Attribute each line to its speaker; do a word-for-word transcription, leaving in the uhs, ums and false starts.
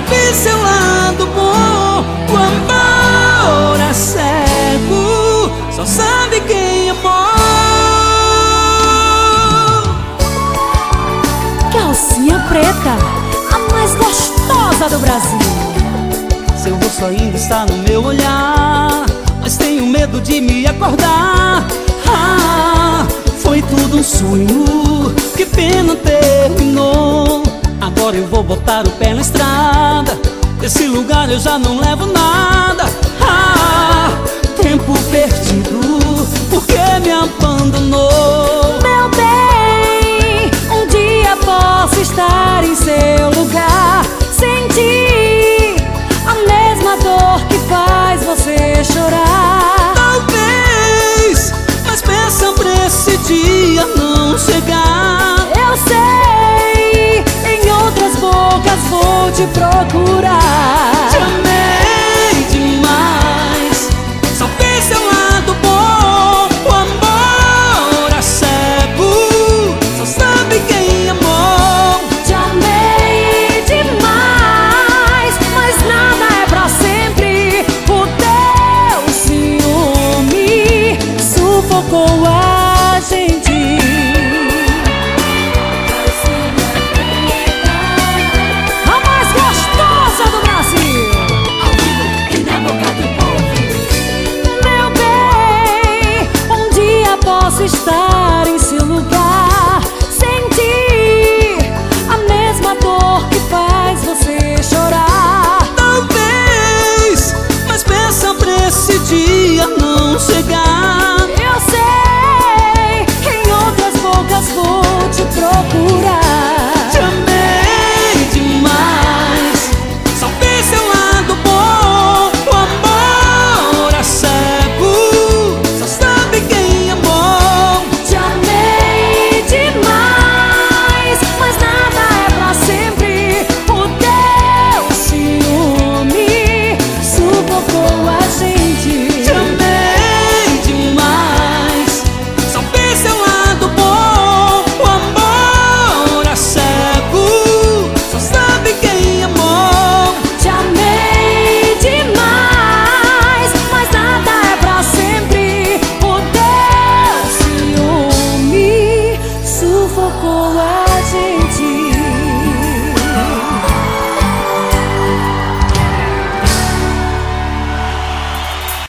Speaker 1: vi seu lado bom. O amor é cego, só sabe quem amou.
Speaker 2: Calcinha preta, a mais gostosa do Brasil.
Speaker 1: Seu rosto ainda está no meu olhar, mas tenho medo de me acordar. Ah, foi tudo um sonho, que pena terminou. Agora eu vou botar o pé na estrada, desse lugar eu já não levo nada. Ah, tempo perdido, por que me abandonou?
Speaker 2: Meu bem, um dia posso estar em seu lugar, sentir a mesma dor que faz você chorar.
Speaker 1: Talvez, mas pensa pra esse dia não chegar.
Speaker 2: Eu sei, em outras bocas vou te procurar.
Speaker 1: Te amei demais, só vi seu lado bom. O amor é cego, só sabe quem amou.
Speaker 2: Te amei demais, mas nada é pra sempre. O teu ciúme sufocou a